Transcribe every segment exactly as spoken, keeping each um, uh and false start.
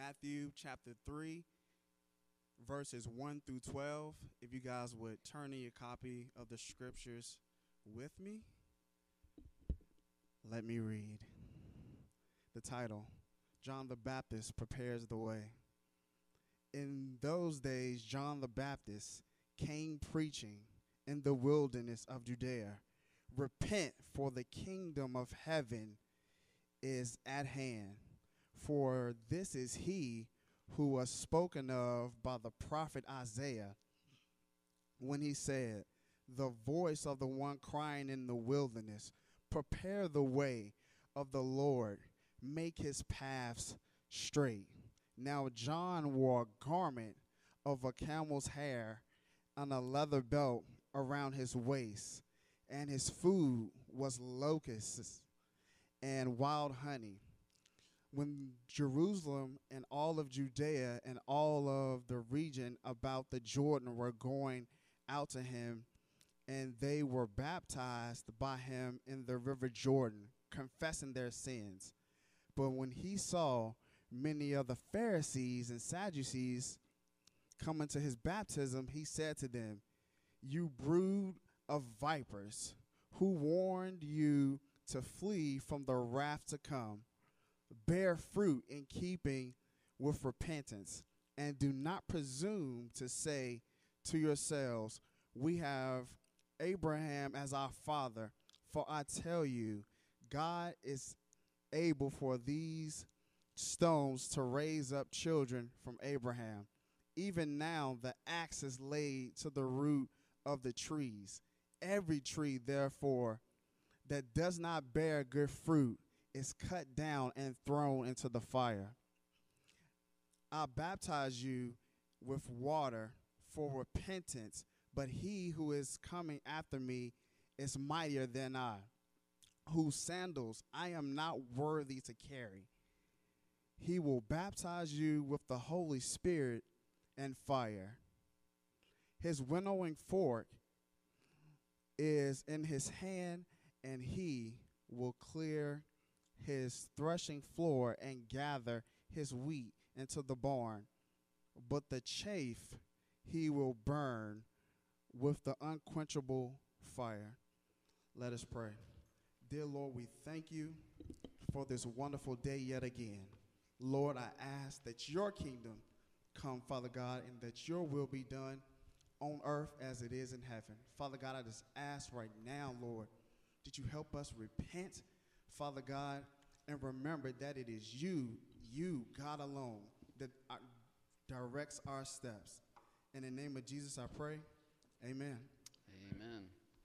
Matthew chapter three, verses one through twelve. If you guys would turn in your copy of the scriptures with me, let me read. The title, John the Baptist Prepares the Way. In those days, John the Baptist came preaching in the wilderness of Judea, repent, for the kingdom of heaven is at hand. For this is he who was spoken of by the prophet Isaiah when he said, the voice of the one crying in the wilderness, prepare the way of the Lord, make his paths straight. Now John wore a garment of a camel's hair and a leather belt around his waist, and his food was locusts and wild honey. When Jerusalem and all of Judea and all of the region about the Jordan were going out to him, and they were baptized by him in the river Jordan, confessing their sins. But when he saw many of the Pharisees and Sadducees coming to his baptism, he said to them, you brood of vipers, who warned you to flee from the wrath to come? Bear fruit in keeping with repentance, and do not presume to say to yourselves, we have Abraham as our father. For I tell you, God is able for these stones to raise up children from Abraham. Even now the axe is laid to the root of the trees. Every tree, therefore, that does not bear good fruit is cut down and thrown into the fire. I baptize you with water for repentance, but he who is coming after me is mightier than I, whose sandals I am not worthy to carry. He will baptize you with the Holy Spirit and fire. His winnowing fork is in his hand, and he will clear his threshing floor and gather his wheat into the barn, but the chaff he will burn with the unquenchable fire. Let us pray. Dear Lord, we thank you for this wonderful day yet again. Lord, I ask that your kingdom come, Father God, and that your will be done on earth as it is in heaven. Father God, I just ask right now, Lord, that you help us repent, Father God, and remember that it is you, you, God alone, that uh, directs our steps. In the name of Jesus, I pray. Amen. Amen.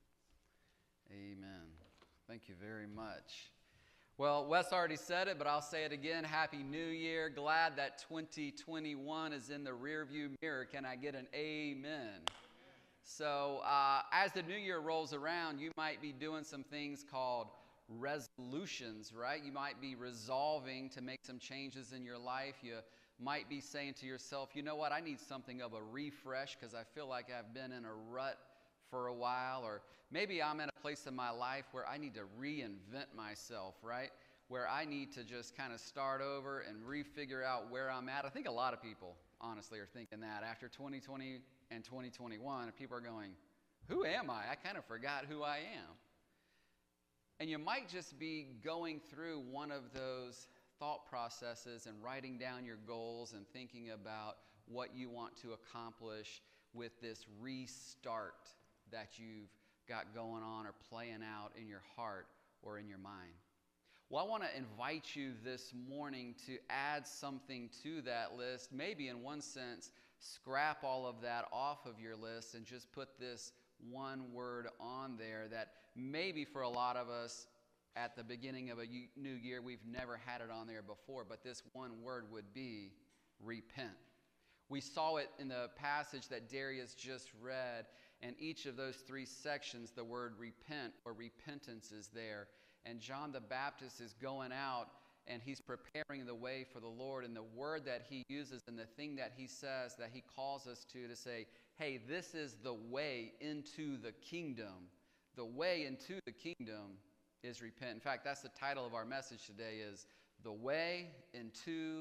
Amen. Thank you very much. Well, Wes already said it, but I'll say it again. Happy New Year. Glad that twenty twenty-one is in the rearview mirror. Can I get an amen? So uh, as the new year rolls around, you might be doing some things called resolutions, right? You might be resolving to make some changes in your life. You might be saying to yourself, you know what, I need something of a refresh because I feel like I've been in a rut for a while. Or maybe I'm in a place in my life where I need to reinvent myself, right? Where I need to just kind of start over and refigure out where I'm at. I think a lot of people, honestly, are thinking that after twenty twenty and twenty twenty-one, people are going, who am I? I kind of forgot who I am. And you might just be going through one of those thought processes and writing down your goals and thinking about what you want to accomplish with this restart that you've got going on or playing out in your heart or in your mind. Well, I want to invite you this morning to add something to that list. Maybe in one sense, scrap all of that off of your list and just put this one word on there that maybe for a lot of us at the beginning of a new year, we've never had it on there before, but this one word would be repent. We saw it in the passage that Darius just read, and each of those three sections, the word repent or repentance is there. And John the Baptist is going out and he's preparing the way for the Lord. And the word that he uses and the thing that he says that he calls us to, to say, hey, this is the way into the kingdom. The way into the kingdom is repent. In fact, that's the title of our message today is The Way into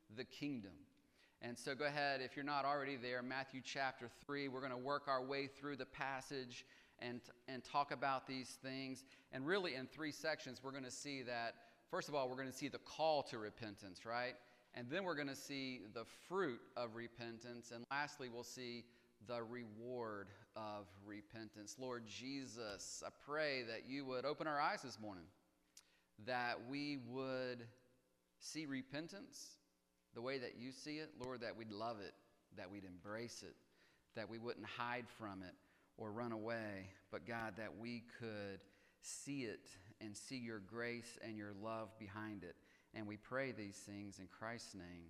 the kingdom. And so go ahead, if you're not already there, Matthew chapter three, we're going to work our way through the passage and, and talk about these things. And really in three sections, we're going to see that, first of all, we're going to see the call to repentance, right? And then we're going to see the fruit of repentance. And lastly, we'll see the reward of repentance. Lord Jesus, I pray that you would open our eyes this morning, that we would see repentance the way that you see it, Lord, that we'd love it, that we'd embrace it, that we wouldn't hide from it or run away, but God, that we could see it and see your grace and your love behind it. And we pray these things in Christ's name.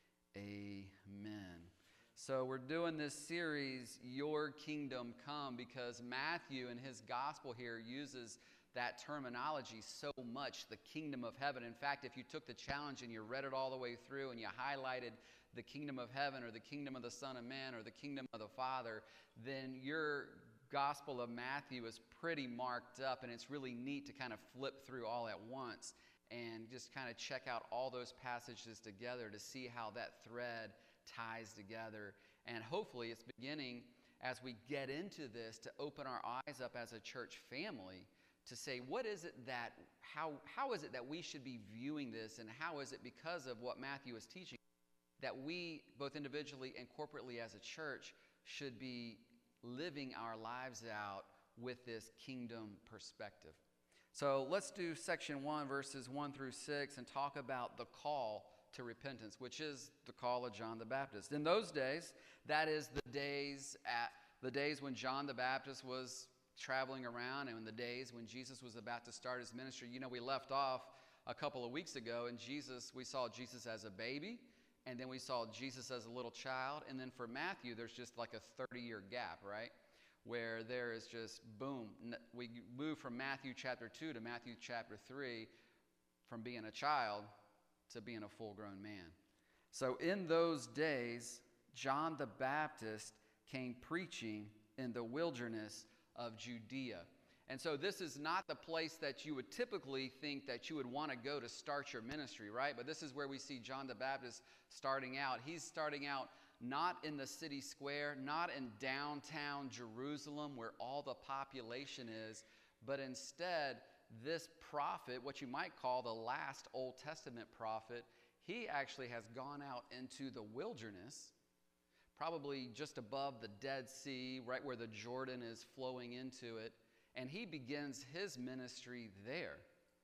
Amen. So we're doing this series, Your Kingdom Come, because Matthew in his gospel here uses that terminology so much, the kingdom of heaven. In fact, if you took the challenge and you read it all the way through and you highlighted the kingdom of heaven or the kingdom of the Son of Man or the kingdom of the Father, then your gospel of Matthew is pretty marked up, and it's really neat to kind of flip through all at once and just kind of check out all those passages together to see how that thread ties together. And hopefully it's beginning, as we get into this, to open our eyes up as a church family to say, what is it that, how, how is it that we should be viewing this, and how is it, because of what Matthew is teaching, that we, both individually and corporately as a church, should be living our lives out with this kingdom perspective. So let's do section one, verses one through six, and talk about the call to repentance, which is the call of John the Baptist. In those days, that is the days at the days when John the Baptist was traveling around, and in the days when Jesus was about to start his ministry. You know, we left off a couple of weeks ago, and Jesus, we saw Jesus as a baby, and then we saw Jesus as a little child, and then for Matthew, there's just like a thirty-year gap, right? Where there is just, boom, we move from Matthew chapter two to Matthew chapter three, from being a child to being a full-grown man. So in those days, John the Baptist came preaching in the wilderness of Judea. And so this is not the place that you would typically think that you would want to go to start your ministry, right? But this is where we see John the Baptist starting out. He's starting out not in the city square, not in downtown Jerusalem where all the population is, but instead this prophet, what you might call the last Old Testament prophet, he actually has gone out into the wilderness, probably just above the Dead Sea, right where the Jordan is flowing into it, and he begins his ministry there.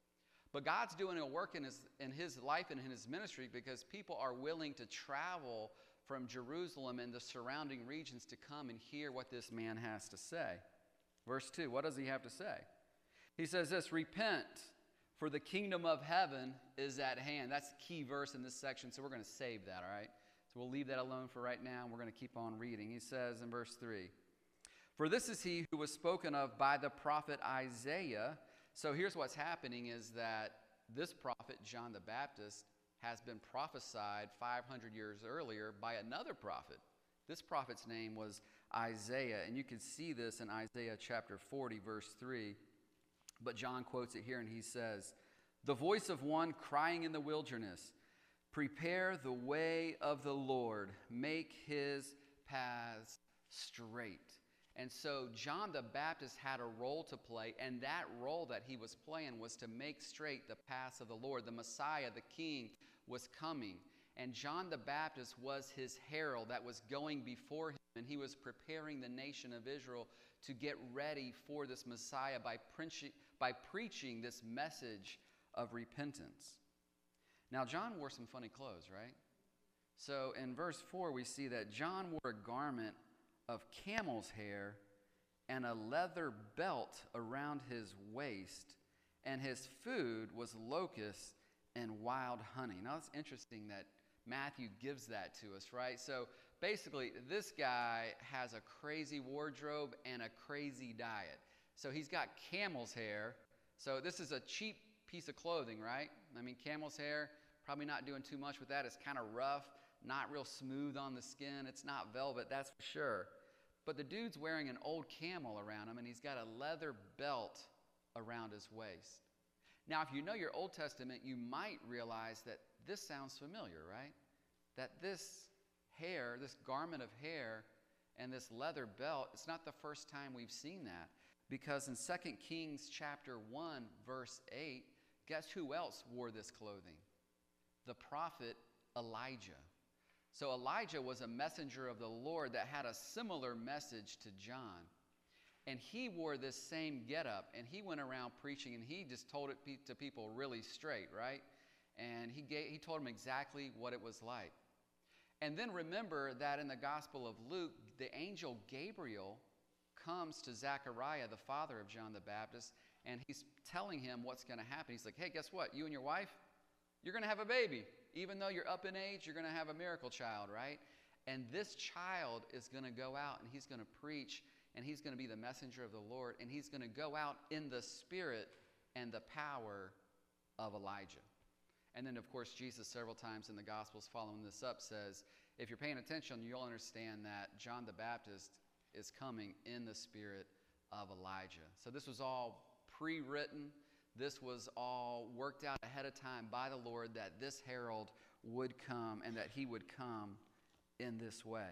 But God's doing a work in his, in his life and in his ministry because people are willing to travel from Jerusalem and the surrounding regions to come and hear what this man has to say. Verse two, what does he have to say? He says this, repent, for the kingdom of heaven is at hand. That's the key verse in this section, so we're going to save that, all right? So we'll leave that alone for right now, and we're going to keep on reading. He says in verse three, for this is he who was spoken of by the prophet Isaiah. So here's what's happening is that this prophet, John the Baptist, has been prophesied five hundred years earlier by another prophet. This prophet's name was Isaiah, and you can see this in Isaiah chapter forty, verse three. But John quotes it here, and he says, the voice of one crying in the wilderness, prepare the way of the Lord, make his paths straight. And so John the Baptist had a role to play, and that role that he was playing was to make straight the paths of the Lord. The Messiah, the King, was coming, and John the Baptist was his herald that was going before him, and he was preparing the nation of Israel to get ready for this Messiah by preaching, by preaching this message of repentance. Now, John wore some funny clothes, right? So in verse four, we see that John wore a garment of camel's hair and a leather belt around his waist, and his food was locusts and wild honey. Now, it's interesting that Matthew gives that to us, right? So basically, this guy has a crazy wardrobe and a crazy diet. So he's got camel's hair. So this is a cheap piece of clothing, right? I mean, camel's hair, probably not doing too much with that. It's kind of rough, not real smooth on the skin. It's not velvet, that's for sure. But the dude's wearing an old camel around him, and he's got a leather belt around his waist. Now, if you know your Old Testament, you might realize that this sounds familiar, right? that this hair, this garment of hair, and this leather belt, it's not the first time we've seen that. Because in Second Kings chapter one, verse eight, guess who else wore this clothing? The prophet Elijah. So Elijah was a messenger of the Lord that had a similar message to John. And he wore this same getup, and he went around preaching, and he just told it to people really straight, right? And he gave, he told them exactly what it was like. And then remember that in the Gospel of Luke, the angel Gabriel comes to Zechariah, the father of John the Baptist, and he's telling him what's going to happen. He's like, hey, guess what? You and your wife, you're going to have a baby. Even though you're up in age, you're going to have a miracle child, right? And this child is going to go out, and he's going to preach, and he's going to be the messenger of the Lord, and he's going to go out in the spirit and the power of Elijah. And then, of course, Jesus several times in the Gospels following this up says, if you're paying attention, you'll understand that John the Baptist is coming in the spirit of Elijah. So this was all pre-written. This was all worked out ahead of time by the Lord, that this herald would come and that he would come in this way.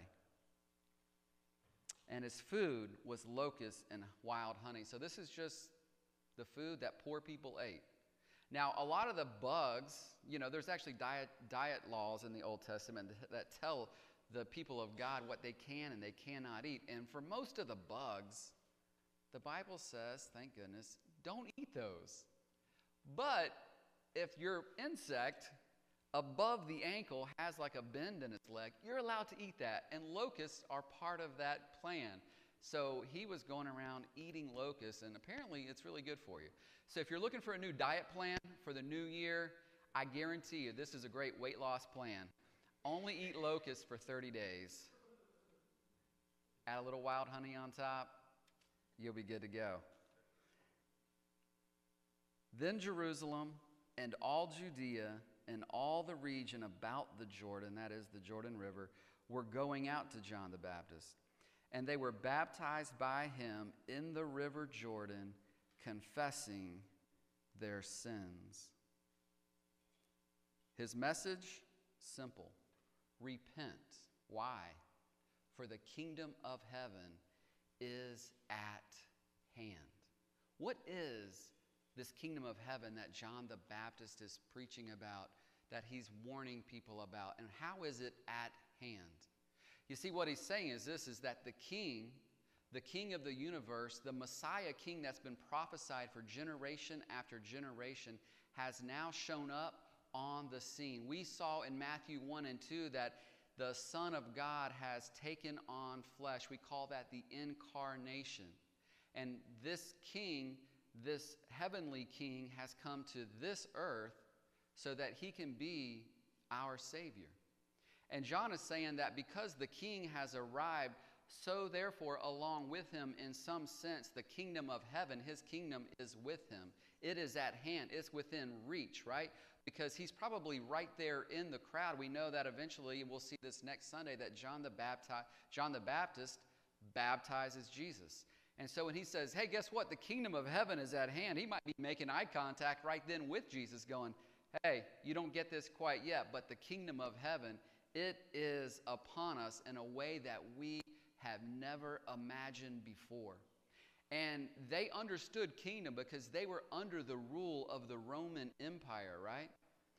And his food was locusts and wild honey. So this is just the food that poor people ate. Now, a lot of the bugs, you know, there's actually diet, diet laws in the Old Testament that tell the people of God what they can and they cannot eat. And for most of the bugs, the Bible says, thank goodness, don't eat those. But if your insect above the ankle has like a bend in its leg, you're allowed to eat that. And locusts are part of that plan. So he was going around eating locusts, and apparently it's really good for you. So if you're looking for a new diet plan for the new year, I guarantee you this is a great weight loss plan. Only eat locusts for thirty days. Add a little wild honey on top, you'll be good to go. Then Jerusalem and all Judea and all the region about the Jordan, that is the Jordan River, were going out to John the Baptist. And they were baptized by him in the river Jordan, confessing their sins. His message, simple. Repent. Why? For the kingdom of heaven is at hand. What is this kingdom of heaven that John the Baptist is preaching about, that he's warning people about, and how is it at hand? You see, what he's saying is this, is that the king, the king of the universe, the Messiah king that's been prophesied for generation after generation, has now shown up on the scene. We saw in Matthew one and two that the Son of God has taken on flesh. We call that the incarnation. And this king, this heavenly king, has come to this earth so that he can be our Savior. And John is saying that because the king has arrived, so therefore along with him, in some sense, the kingdom of heaven, his kingdom is with him. It is at hand. It's within reach, right? Because he's probably right there in the crowd. We know that eventually, we'll see this next Sunday, that John the Baptist, John the Baptist baptizes Jesus. And so when he says, hey, guess what? The kingdom of heaven is at hand, he might be making eye contact right then with Jesus, going, hey, you don't get this quite yet, but the kingdom of heaven, it is upon us in a way that we have never imagined before. And they understood kingdom because they were under the rule of the Roman Empire, right?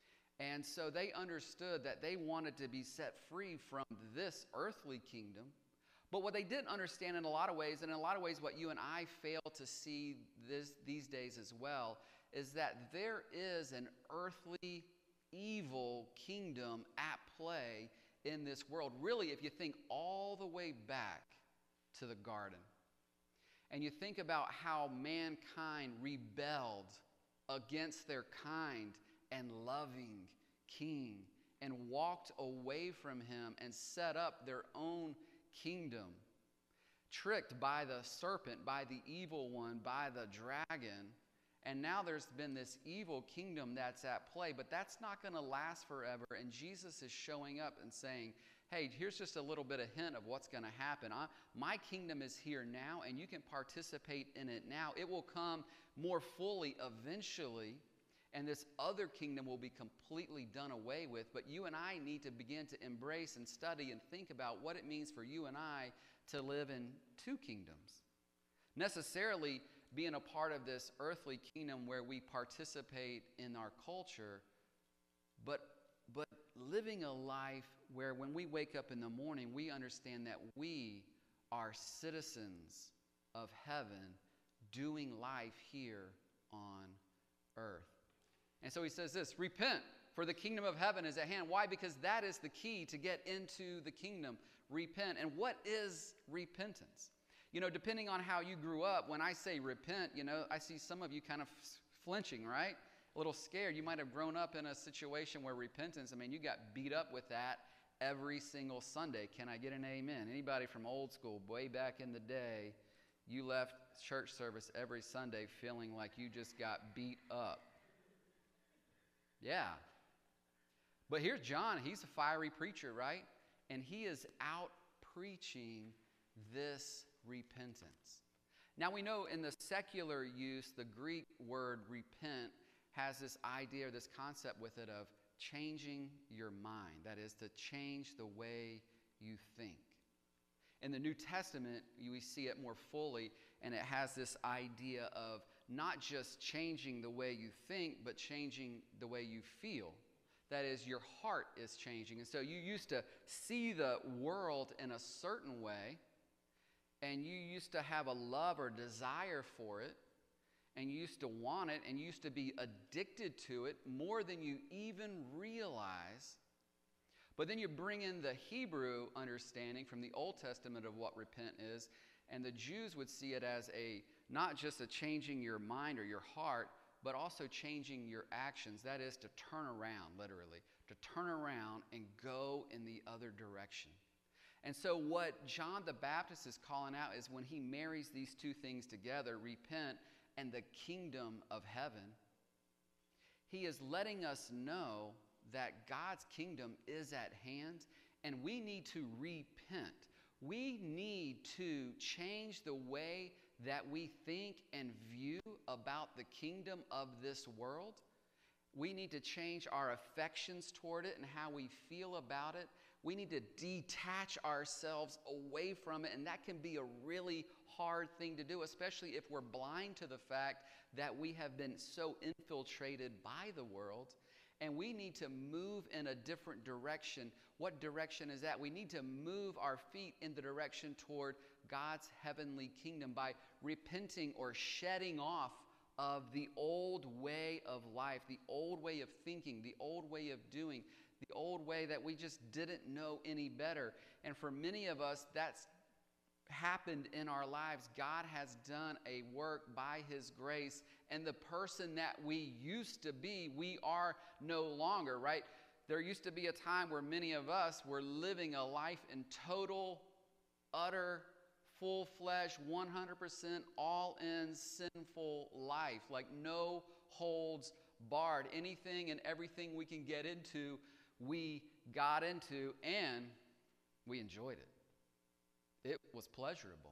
And so they understood that they wanted to be set free from this earthly kingdom. But what they didn't understand in a lot of ways, and in a lot of ways what you and I fail to see this, these days as well, is that there is an earthly evil kingdom at play in this world. Really, if you think all the way back to the garden, and you think about how mankind rebelled against their kind and loving king and walked away from him and set up their own kingdom, tricked by the serpent, by the evil one, by the dragon. And now there's been this evil kingdom that's at play, but that's not going to last forever. And Jesus is showing up and saying, hey, here's just a little bit of hint of what's going to happen. I, my kingdom is here now, and you can participate in it now. It will come more fully eventually, And this other kingdom will be completely done away with. But you and I need to begin to embrace and study and think about what it means for you and I to live in two kingdoms. Necessarily being a part of this earthly kingdom where we participate in our culture, but, but living a life where when we wake up in the morning, we understand that we are citizens of heaven doing life here on earth. And so he says this, repent, for the kingdom of heaven is at hand. Why? Because that is the key to get into the kingdom. Repent. And what is repentance? You know, depending on how you grew up, when I say repent, you know, I see some of you kind of flinching, right? A little scared. You might have grown up in a situation where repentance, I mean, you got beat up with that every single Sunday. Can I get an amen? Anybody from old school, way back in the day, you left church service every Sunday feeling like you just got beat up. Yeah. But here's John. He's a fiery preacher, right? And he is out preaching this repentance. Now we know in the secular use, the Greek word repent has this idea, this concept with it of changing your mind. That is, to change the way you think. In the New Testament, we see it more fully, and it has this idea of not just changing the way you think, but changing the way you feel. That is, your heart is changing. And so you used to see the world in a certain way, and you used to have a love or desire for it, and you used to want it, and you used to be addicted to it more than you even realize. But then you bring in the Hebrew understanding from the Old Testament of what repent is, and the Jews would see it as a not just a changing your mind or your heart, but also changing your actions. That is to turn around, literally, to turn around and go in the other direction. And so what John the Baptist is calling out is when he marries these two things together, repent and the kingdom of heaven, he is letting us know that God's kingdom is at hand, and we need to repent. We need to change the way that we think and view about the kingdom of this world. We need to change our affections toward it and how we feel about it. We need to detach ourselves away from it, and that can be a really hard thing to do, especially if we're blind to the fact that we have been so infiltrated by the world. And we need to move in a different direction. What direction is that? We need to move our feet in the direction toward God's heavenly kingdom by repenting or shedding off of the old way of life, the old way of thinking, the old way of doing, the old way that we just didn't know any better. And for many of us, that's happened in our lives. God has done a work by His grace, and the person that we used to be, we are no longer, right? There used to be a time where many of us were living a life in total, utter, full-fledged, one hundred percent all-in sinful life, like no holds barred. Anything and everything we can get into, we got into, and we enjoyed it. It was pleasurable.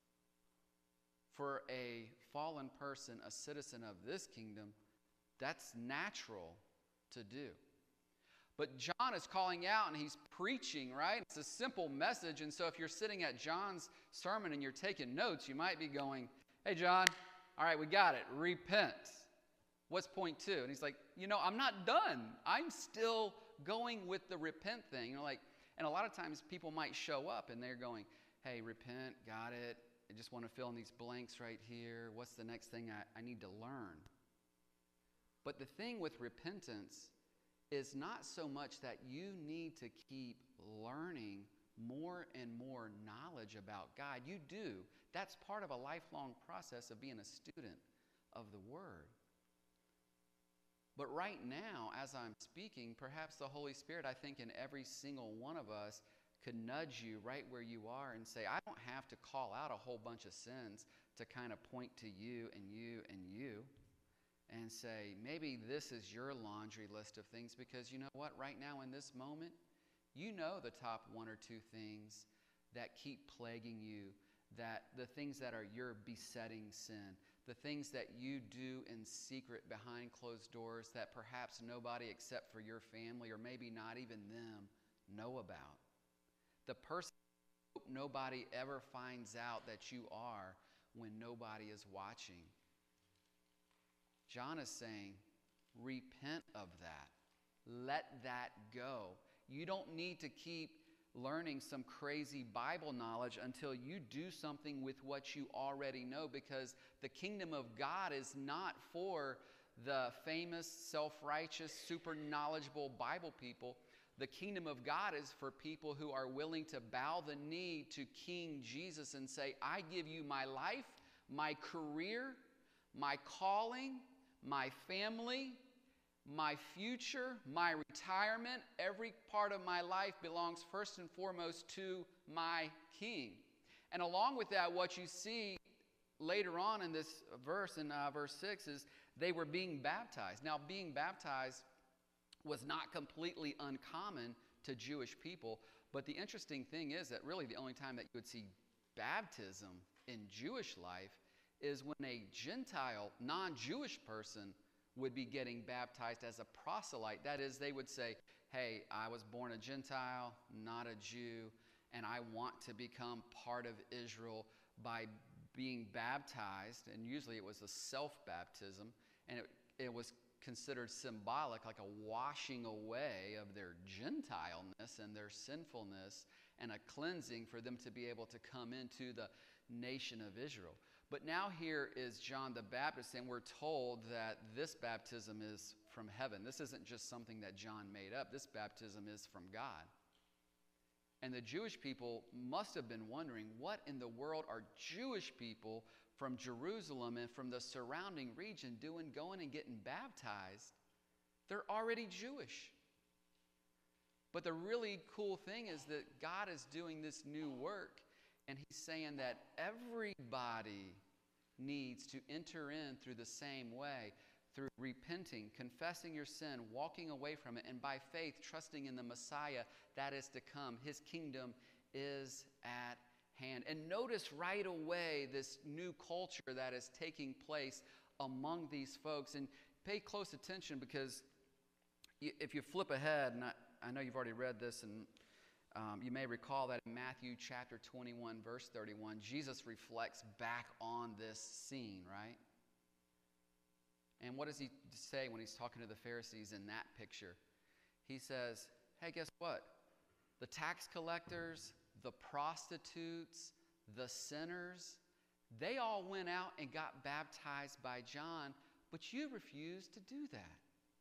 For a fallen person, a citizen of this kingdom, that's natural to do. But John is calling out and he's preaching, right? It's a simple message. And so if you're sitting at John's sermon and you're taking notes, you might be going, hey, John, all right, we got it. Repent. What's point two? And he's like, you know, I'm not done. I'm still going with the repent thing. You know, like, and a lot of times people might show up and they're going, hey, repent, got it. I just want to fill in these blanks right here. What's the next thing I, I need to learn? But the thing with repentance is not so much that you need to keep learning more and more knowledge about God. You do. That's part of a lifelong process of being a student of the Word. But right now, as I'm speaking, perhaps the Holy Spirit, I think in every single one of us, could nudge you right where you are and say, I don't have to call out a whole bunch of sins to kind of point to you and you and you and say, maybe this is your laundry list of things, because you know what? Right now in this moment, you know the top one or two things that keep plaguing you, that the things that are your besetting sin, the things that you do in secret behind closed doors that perhaps nobody except for your family, or maybe not even them, know about. The person nobody ever finds out that you are when nobody is watching. John is saying, repent of that. Let that go. You don't need to keep learning some crazy Bible knowledge until you do something with what you already know, because the kingdom of God is not for the famous, self-righteous, super knowledgeable Bible people. The kingdom of God is for people who are willing to bow the knee to King Jesus and say, I give you my life, my career, my calling, my family, my future, my retirement. Every part of my life belongs first and foremost to my King. And along with that, what you see later on in this verse, in uh, verse six, is they were being baptized. Now, being baptized was not completely uncommon to Jewish people, but the interesting thing is that really the only time that you would see baptism in Jewish life is when a Gentile, non-Jewish person would be getting baptized as a proselyte. That is, they would say, hey, I was born a Gentile, not a Jew, and I want to become part of Israel by being baptized. And usually it was a self-baptism, and it, it was considered symbolic, like a washing away of their Gentileness and their sinfulness, and a cleansing for them to be able to come into the nation of Israel. But now here is John the Baptist, and we're told that this baptism is from heaven. This isn't just something that John made up. This baptism is from God. And the Jewish people must have been wondering, what in the world are Jewish people from Jerusalem and from the surrounding region doing, going and getting baptized? They're already Jewish. But the really cool thing is that God is doing this new work, and he's saying that everybody needs to enter in through the same way, through repenting, confessing your sin, walking away from it, and by faith trusting in the Messiah that is to come. His kingdom is at hand. And notice right away this new culture that is taking place among these folks. And pay close attention, because if you flip ahead, and I, I know you've already read this, and um, you may recall that in Matthew chapter twenty-one, verse thirty-one, Jesus reflects back on this scene, right? And what does he say when he's talking to the Pharisees in that picture? He says, hey, guess what? The tax collectors, the prostitutes, the sinners, they all went out and got baptized by John, but you refused to do that.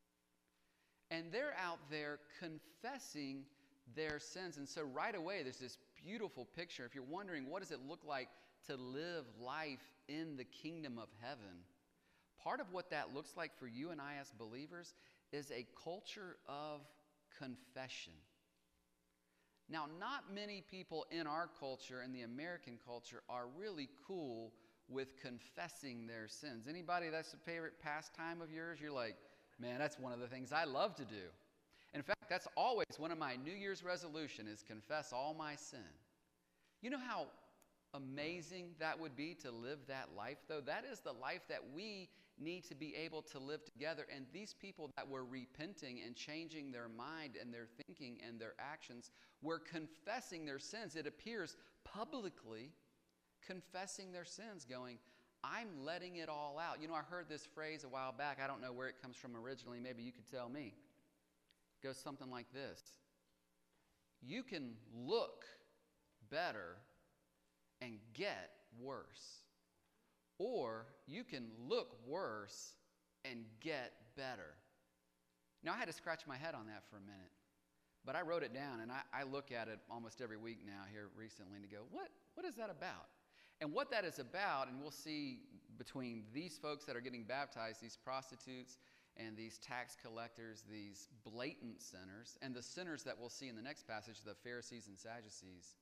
And they're out there confessing their sins. And so right away, there's this beautiful picture. If you're wondering, what does it look like to live life in the kingdom of heaven? Part of what that looks like for you and I as believers is a culture of confession. Now, not many people in our culture, in the American culture, are really cool with confessing their sins. Anybody that's a favorite pastime of yours? You're like, man, that's one of the things I love to do. In fact, that's always one of my New Year's resolution, is confess all my sin. You know how amazing that would be to live that life, though? That is the life that we need to be able to live together. And these people that were repenting and changing their mind and their thinking and their actions were confessing their sins. It appears publicly confessing their sins, going, I'm letting it all out. You know, I heard this phrase a while back. I don't know where it comes from originally. Maybe you could tell me. It goes something like this. You can look better and get worse. Or you can look worse and get better. Now, I had to scratch my head on that for a minute. But I wrote it down, and I, I look at it almost every week now here recently to go, what, what is that about? And what that is about, and we'll see between these folks that are getting baptized, these prostitutes and these tax collectors, these blatant sinners, and the sinners that we'll see in the next passage, the Pharisees and Sadducees,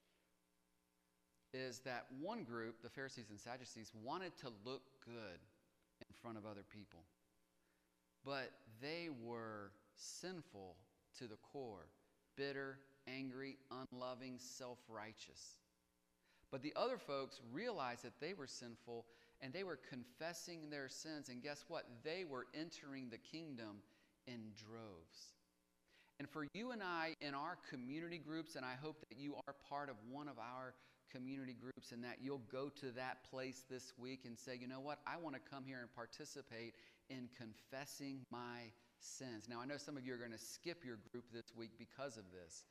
is that one group, the Pharisees and Sadducees, wanted to look good in front of other people. But they were sinful to the core, bitter, angry, unloving, self-righteous. But the other folks realized that they were sinful, and they were confessing their sins. And guess what? They were entering the kingdom in droves. And for you and I in our community groups, and I hope that you are part of one of our community groups and that you'll go to that place this week and say, you know what, I want to come here and participate in confessing my sins. Now, I know some of you are going to skip your group this week because of this.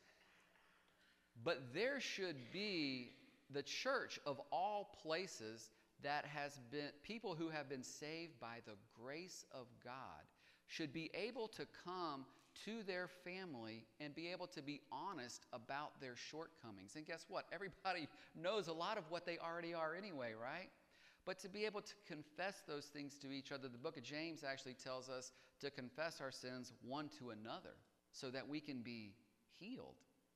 But there should be the church of all places that has been, people who have been saved by the grace of God should be able to come to their family and be able to be honest about their shortcomings. And guess what? Everybody knows a lot of what they already are anyway, right? But to be able to confess those things to each other, the book of James actually tells us to confess our sins one to another so that we can be healed.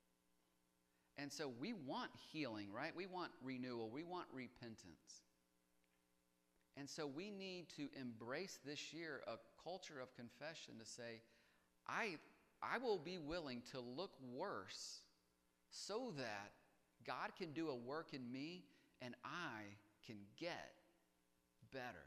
And so we want healing, right? We want renewal. We want repentance. And so we need to embrace this year a culture of confession to say, I, I will be willing to look worse so that God can do a work in me and I can get better.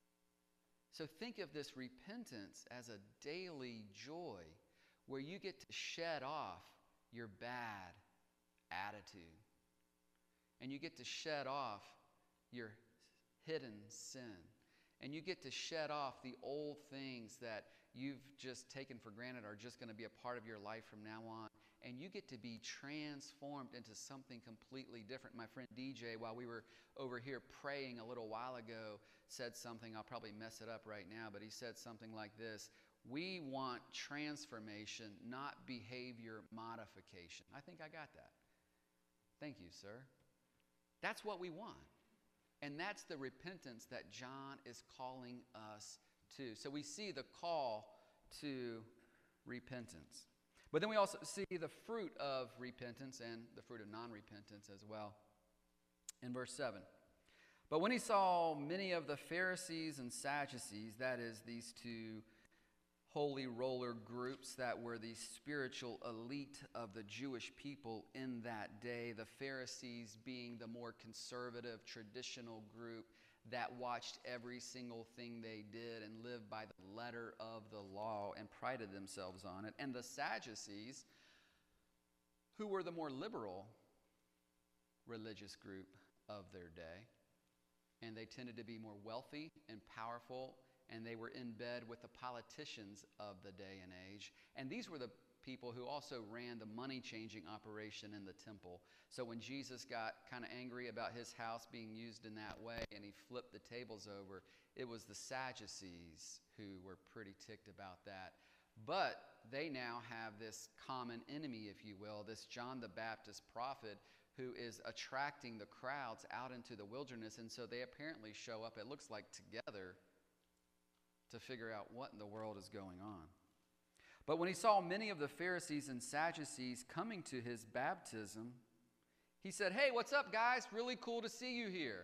So think of this repentance as a daily joy where you get to shed off your bad attitude. And you get to shed off your hidden sin. And you get to shed off the old things that you've just taken for granted are just going to be a part of your life from now on. And you get to be transformed into something completely different. My friend D J, while we were over here praying a little while ago, said something, I'll probably mess it up right now, but he said something like this: we want transformation, not behavior modification. I think I got that. Thank you, sir. That's what we want. And that's the repentance that John is calling us to. So we see the call to repentance. But then we also see the fruit of repentance and the fruit of non-repentance as well. In verse seven. But when he saw many of the Pharisees and Sadducees, that is, these two holy roller groups that were the spiritual elite of the Jewish people in that day, the Pharisees being the more conservative, traditional group that watched every single thing they did and lived by the letter of the law and prided themselves on it, and the Sadducees, who were the more liberal religious group of their day, and they tended to be more wealthy and powerful, and they were in bed with the politicians of the day and age. And these were the people who also ran the money-changing operation in the temple. So when Jesus got kind of angry about his house being used in that way and he flipped the tables over, it was the Sadducees who were pretty ticked about that. But they now have this common enemy, if you will, this John the Baptist prophet who is attracting the crowds out into the wilderness. And so they apparently show up, it looks like, together to figure out what in the world is going on. But when he saw many of the Pharisees and Sadducees coming to his baptism, he said, "Hey, what's up, guys? Really cool to see you here."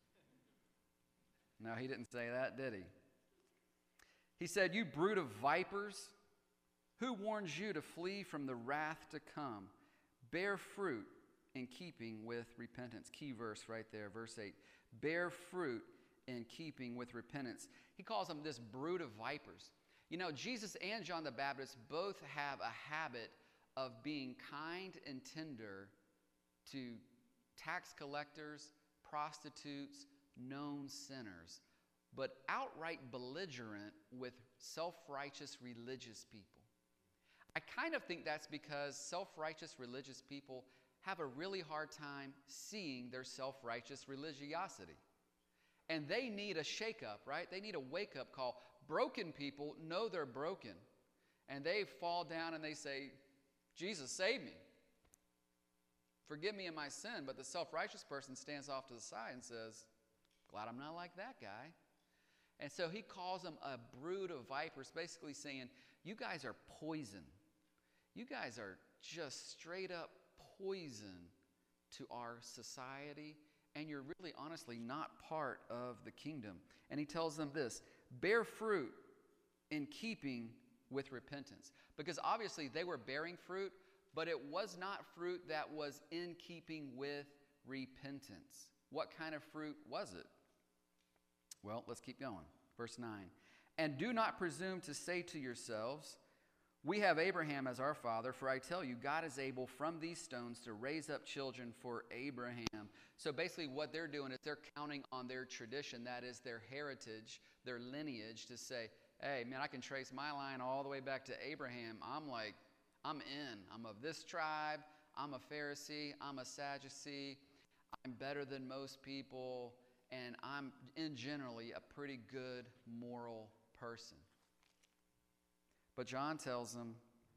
No, he didn't say that, did he? He said, "You brood of vipers, who warns you to flee from the wrath to come? Bear fruit in keeping with repentance." Key verse right there, verse eight. Bear fruit in keeping with repentance. He calls them this brood of vipers. You know, Jesus and John the Baptist both have a habit of being kind and tender to tax collectors, prostitutes, known sinners, but outright belligerent with self-righteous religious people. I kind of think that's because self-righteous religious people have a really hard time seeing their self-righteous religiosity. And they need a shake-up, right? They need a wake-up call. Broken people know they're broken. And they fall down and they say, "Jesus, save me. Forgive me in my sin." But the self-righteous person stands off to the side and says, "Glad I'm not like that guy." And so he calls them a brood of vipers, basically saying, you guys are poison. You guys are just straight up poison to our society, and you're really honestly not part of the kingdom. And he tells them this: bear fruit in keeping with repentance. Because obviously they were bearing fruit, but it was not fruit that was in keeping with repentance. What kind of fruit was it? Well, let's keep going. Verse nine. And do not presume to say to yourselves, we have Abraham as our father, for I tell you, God is able from these stones to raise up children for Abraham. So basically what they're doing is they're counting on their tradition, that is their heritage, their lineage, to say, hey, man, I can trace my line all the way back to Abraham. I'm like, I'm in. I'm of this tribe. I'm a Pharisee. I'm a Sadducee. I'm better than most people. And I'm, in generally, a pretty good moral person. But John tells them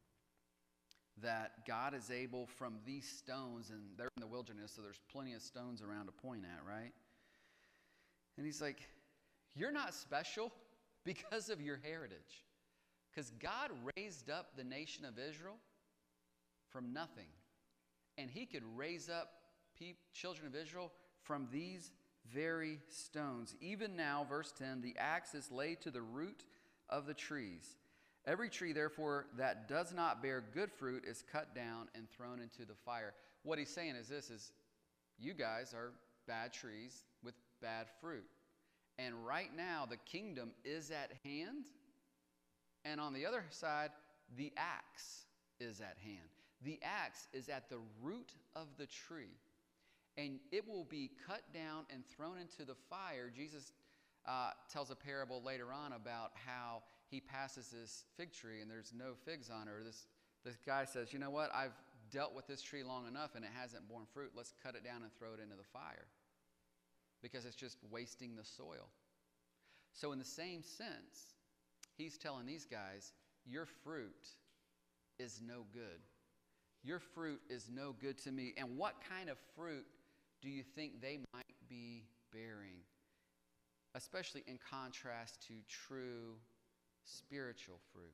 that God is able from these stones, and they're in the wilderness, so there's plenty of stones around to point at, right? And he's like, you're not special because of your heritage. Because God raised up the nation of Israel from nothing. And he could raise up pe- children of Israel from these very stones. Even now, verse ten, the axe is laid to the root of the trees. Every tree, therefore, that does not bear good fruit is cut down and thrown into the fire. What he's saying is this, is you guys are bad trees with bad fruit. And right now, the kingdom is at hand. And on the other side, the axe is at hand. The axe is at the root of the tree. And it will be cut down and thrown into the fire. Jesus uh, tells a parable later on about how he passes this fig tree and there's no figs on it. Or this, this guy says, you know what, I've dealt with this tree long enough and it hasn't borne fruit. Let's cut it down and throw it into the fire. Because it's just wasting the soil. So in the same sense, he's telling these guys, your fruit is no good. Your fruit is no good to me. And what kind of fruit do you think they might be bearing? Especially in contrast to true spiritual fruit.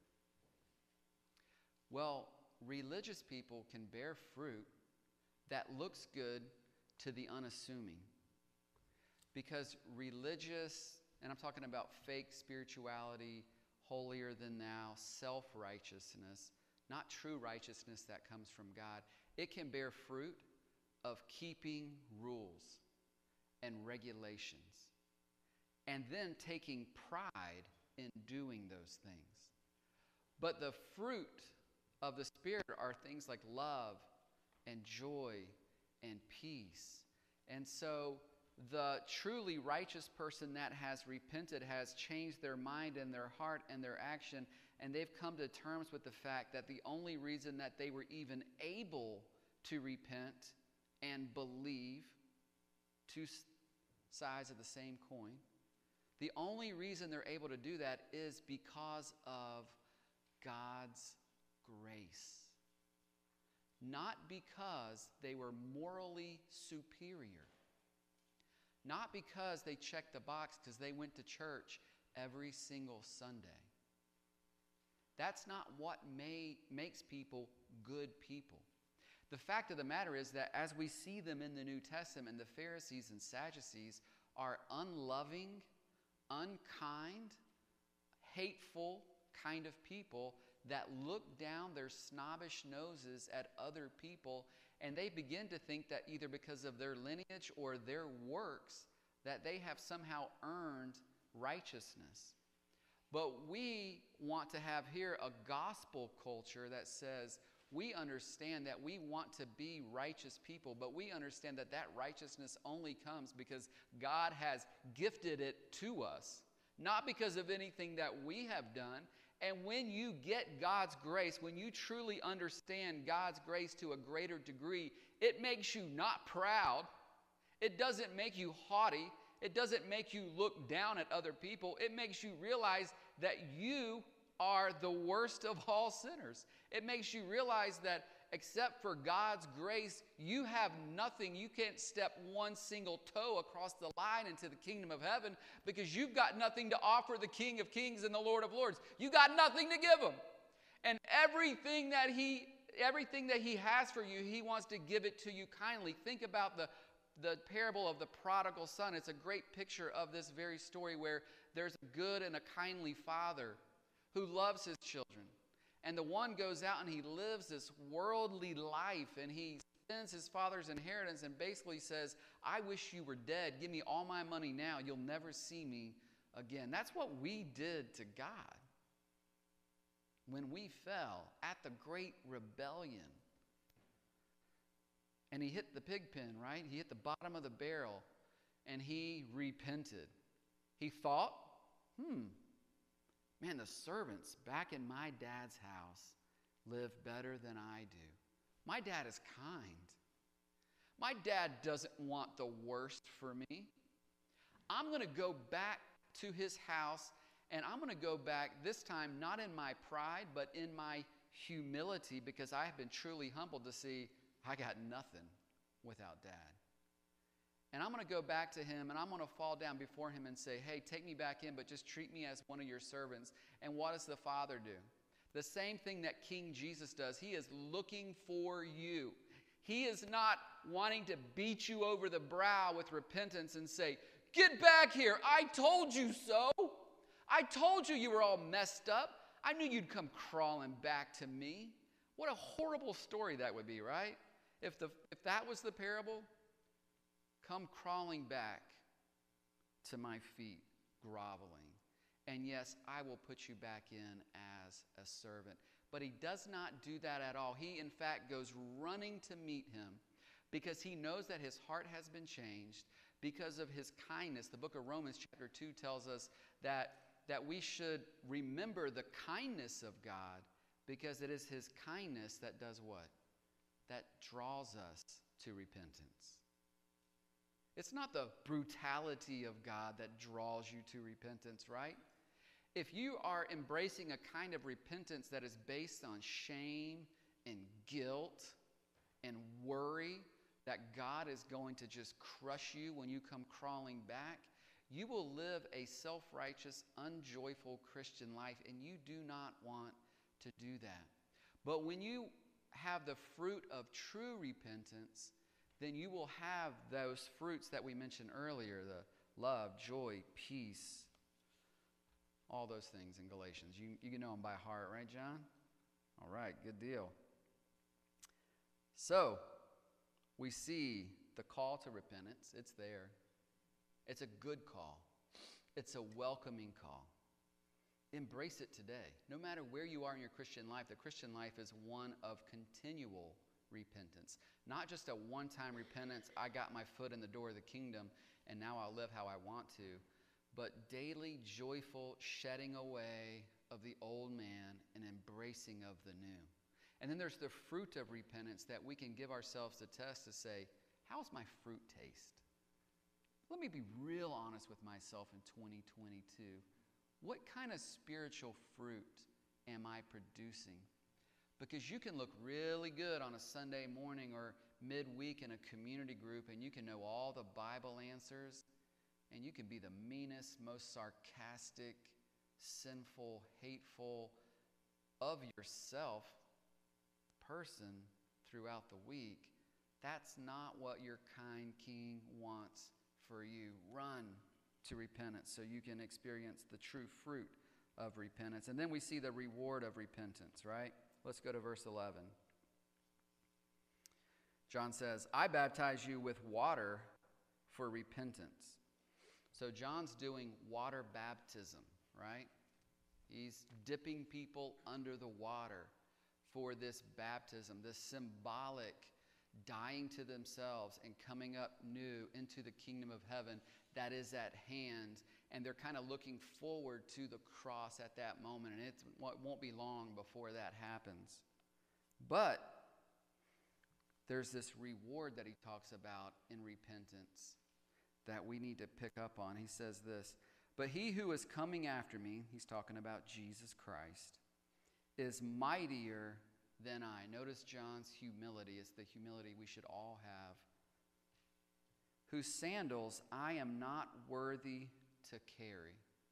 Well, religious people can bear fruit that looks good to the unassuming. Because religious, and I'm talking about fake spirituality, holier than thou, self-righteousness, not true righteousness that comes from God, it can bear fruit of keeping rules and regulations, and then taking pride in doing those things. But the fruit of the Spirit are things like love and joy and peace. And so the truly righteous person that has repented has changed their mind and their heart and their action, and they've come to terms with the fact that the only reason that they were even able to repent and believe, two sides of the same coin, the only reason they're able to do that is because of God's grace. Not because they were morally superior. Not because they checked the box because they went to church every single Sunday. That's not what may, makes people good people. The fact of the matter is that as we see them in the New Testament, the Pharisees and Sadducees are unloving, unkind, hateful kind of people that look down their snobbish noses at other people, and they begin to think that either because of their lineage or their works that they have somehow earned righteousness. But we want to have here a gospel culture that says we understand that we want to be righteous people, but we understand that that righteousness only comes because God has gifted it to us, not because of anything that we have done. And when you get God's grace, when you truly understand God's grace to a greater degree, it makes you not proud. It doesn't make you haughty. It doesn't make you look down at other people. It makes you realize that you are the worst of all sinners. It makes you realize that except for God's grace, you have nothing. You can't step one single toe across the line into the kingdom of heaven because you've got nothing to offer the King of Kings and the Lord of Lords. You got nothing to give him. And everything that he everything that he has for you, he wants to give it to you kindly. Think about the the parable of the prodigal son. It's a great picture of this very story where there's a good and a kindly father who loves his children. And the one goes out and he lives this worldly life, and he's spends his father's inheritance and basically says, I wish you were dead. Give me all my money now. You'll never see me again. That's what we did to God when we fell at the great rebellion. And he hit the pig pen, right? He hit the bottom of the barrel, and he repented. He thought, hmm, man, the servants back in my dad's house live better than I do. My dad is kind. My dad doesn't want the worst for me. I'm going to go back to his house, and I'm going to go back this time not in my pride, but in my humility, because I have been truly humbled to see I got nothing without Dad. And I'm going to go back to him, and I'm going to fall down before him and say, hey, take me back in, but just treat me as one of your servants. And what does the Father do? The same thing that King Jesus does. He is looking for you. He is not wanting to beat you over the brow with repentance and say, get back here. I told you so. I told you you were all messed up. I knew you'd come crawling back to me. What a horrible story that would be, right? If, the, if that was the parable, come crawling back to my feet, groveling. And yes, I will put you back in as a servant. But he does not do that at all. He, in fact, goes running to meet him because he knows that his heart has been changed because of his kindness. The book of Romans chapter two tells us that, that we should remember the kindness of God because it is his kindness that does what? That draws us to repentance. It's not the brutality of God that draws you to repentance, right? If you are embracing a kind of repentance that is based on shame and guilt and worry that God is going to just crush you when you come crawling back, you will live a self-righteous, unjoyful Christian life, and you do not want to do that. But when you have the fruit of true repentance, then you will have those fruits that we mentioned earlier, the love, joy, peace, all those things in Galatians. You, you know them by heart, right, John? All right, good deal. So, we see the call to repentance. It's there. It's a good call. It's a welcoming call. Embrace it today. No matter where you are in your Christian life, the Christian life is one of continual repentance. Not just a one-time repentance, I got my foot in the door of the kingdom and now I'll live how I want to, but daily joyful shedding away of the old man and embracing of the new. And then there's the fruit of repentance that we can give ourselves the test to say, how's my fruit taste? Let me be real honest with myself in twenty twenty-two. What kind of spiritual fruit am I producing? Because you can look really good on a Sunday morning or midweek in a community group and you can know all the Bible answers and you can be the meanest, most sarcastic, sinful, hateful of yourself person throughout the week. That's not what your kind King wants for you. Run to repentance so you can experience the true fruit of repentance. And then we see the reward of repentance, right? Let's go to verse eleven. John says, I baptize you with water for repentance. So John's doing water baptism, right? He's dipping people under the water for this baptism, this symbolic dying to themselves and coming up new into the kingdom of heaven that is at hand. And they're kind of looking forward to the cross at that moment. And it won't be long before that happens. But there's this reward that he talks about in repentance that we need to pick up on. He says this, but he who is coming after me, he's talking about Jesus Christ, is mightier than I. Notice John's humility. It's the humility we should all have. Whose sandals I am not worthy to carry.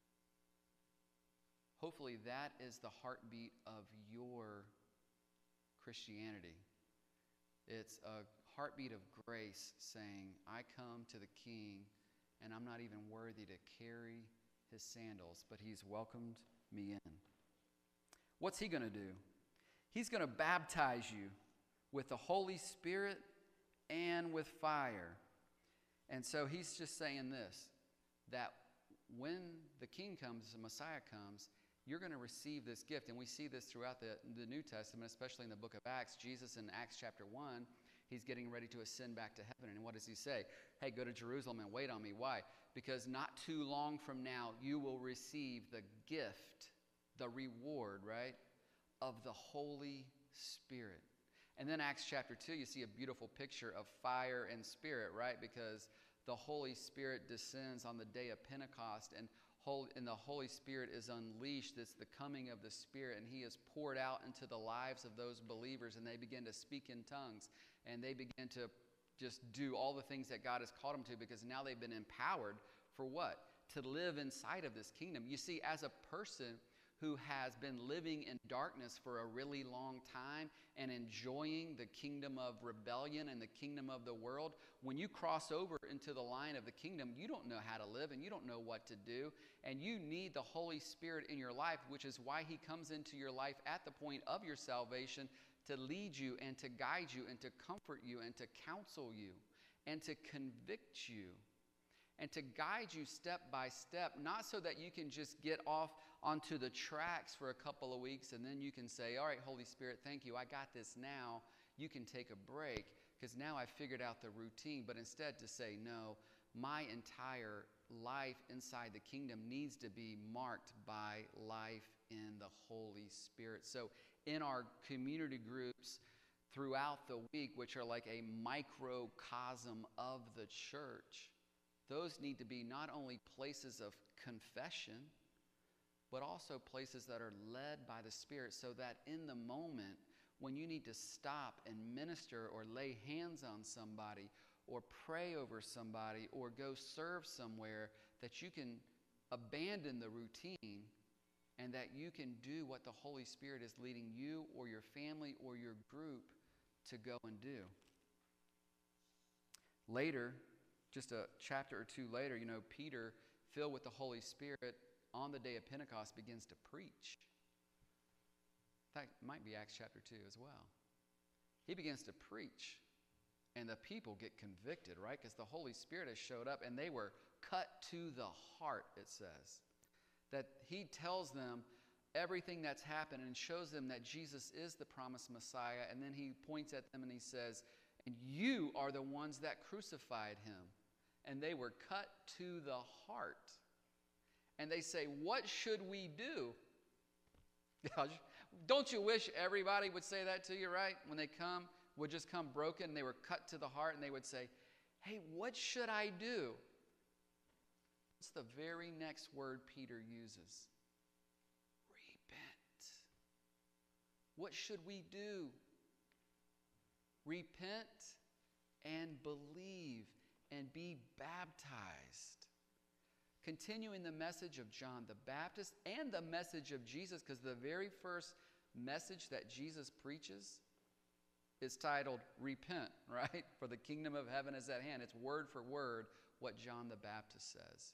Hopefully that is the heartbeat of your Christianity. It's a heartbeat of grace saying, I come to the King and I'm not even worthy to carry his sandals, but he's welcomed me in. What's he going to do? He's going to baptize you with the Holy Spirit and with fire. And so he's just saying this, that when the king comes, the Messiah comes, you're going to receive this gift. And we see this throughout the, the New Testament, especially in the book of Acts. Jesus in Acts chapter one, he's getting ready to ascend back to heaven. And what does he say? Hey, go to Jerusalem and wait on me. Why? Because not too long from now, you will receive the gift, the reward, right, of the Holy Spirit. And then Acts chapter two, you see a beautiful picture of fire and spirit, right? Because the Holy Spirit descends on the day of Pentecost, and, whole, and the Holy Spirit is unleashed. It's the coming of the Spirit, and he is poured out into the lives of those believers, and they begin to speak in tongues, and they begin to just do all the things that God has called them to, because now they've been empowered for what? To live inside of this kingdom. You see, as a person who has been living in darkness for a really long time and enjoying the kingdom of rebellion and the kingdom of the world, when you cross over into the line of the kingdom, you don't know how to live and you don't know what to do, and you need the Holy Spirit in your life, which is why he comes into your life at the point of your salvation to lead you and to guide you and to comfort you and to counsel you and to convict you and to guide you step by step, not so that you can just get off onto the tracks for a couple of weeks and then you can say, all right, Holy Spirit, thank you, I got this now. You can take a break because now I've figured out the routine. But instead to say, no, my entire life inside the kingdom needs to be marked by life in the Holy Spirit. So in our community groups throughout the week, which are like a microcosm of the church, those need to be not only places of confession, but also places that are led by the Spirit, so that in the moment when you need to stop and minister or lay hands on somebody or pray over somebody or go serve somewhere, that you can abandon the routine and that you can do what the Holy Spirit is leading you or your family or your group to go and do. Later, just a chapter or two later, you know, Peter, filled with the Holy Spirit on the day of Pentecost, begins to preach. That might be Acts chapter two as well. He begins to preach, and the people get convicted, right? Because the Holy Spirit has showed up, and they were cut to the heart, it says. That he tells them everything that's happened and shows them that Jesus is the promised Messiah, and then he points at them and he says, and you are the ones that crucified him. And they were cut to the heart. And they say, what should we do? Don't you wish everybody would say that to you, right? When they come, would just come broken, and they were cut to the heart, and they would say, hey, what should I do? It's the very next word Peter uses. Repent. What should we do? Repent and believe and be baptized. Continuing the message of John the Baptist and the message of Jesus, because the very first message that Jesus preaches is titled Repent, right? For the kingdom of heaven is at hand. It's word for word what John the Baptist says.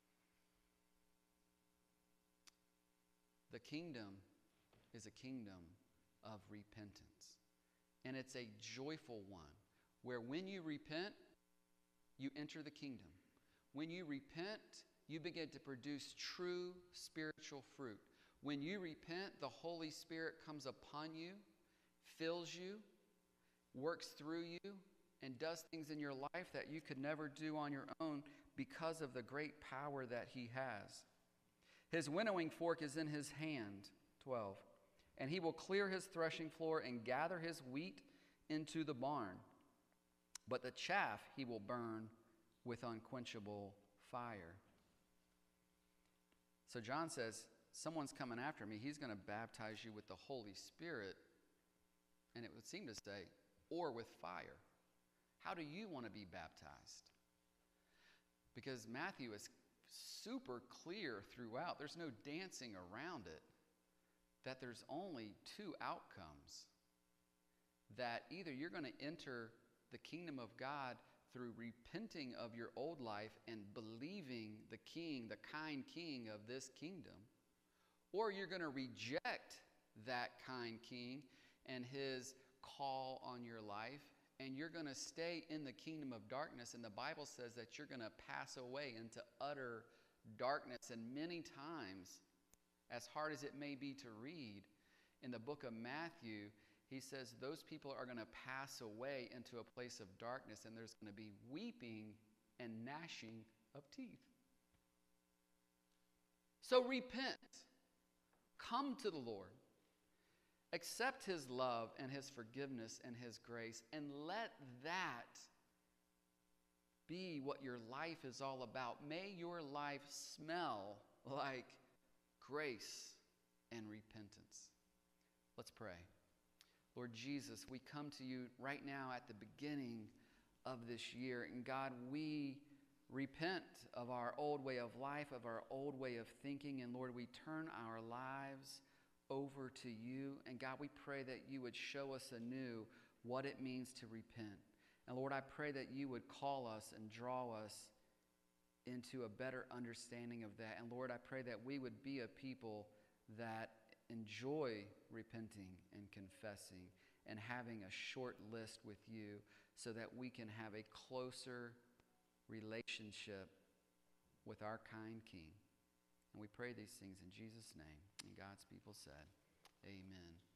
The kingdom is a kingdom of repentance. And it's a joyful one, where when you repent, you enter the kingdom. When you repent, you begin to produce true spiritual fruit. When you repent, the Holy Spirit comes upon you, fills you, works through you, and does things in your life that you could never do on your own because of the great power that he has. His winnowing fork is in his hand, twelve, and he will clear his threshing floor and gather his wheat into the barn. But the chaff he will burn with unquenchable fire. So John says, someone's coming after me. He's going to baptize you with the Holy Spirit. And it would seem to say, or with fire. How do you want to be baptized? Because Matthew is super clear throughout. There's no dancing around it. That there's only two outcomes. That either you're going to enter the kingdom of God through repenting of your old life and believing the king, the kind king of this kingdom, or you're going to reject that kind king and his call on your life and you're going to stay in the kingdom of darkness. And the Bible says that you're going to pass away into utter darkness. And many times, as hard as it may be to read, in the book of Matthew, he says those people are going to pass away into a place of darkness, and there's going to be weeping and gnashing of teeth. So repent. Come to the Lord. Accept his love and his forgiveness and his grace, and let that be what your life is all about. May your life smell like grace and repentance. Let's pray. Lord Jesus, we come to you right now at the beginning of this year. And God, we repent of our old way of life, of our old way of thinking. And Lord, we turn our lives over to you. And God, we pray that you would show us anew what it means to repent. And Lord, I pray that you would call us and draw us into a better understanding of that. And Lord, I pray that we would be a people that enjoy repenting and confessing and having a short list with you, so that we can have a closer relationship with our kind King. And we pray these things in Jesus' name. And God's people said, amen.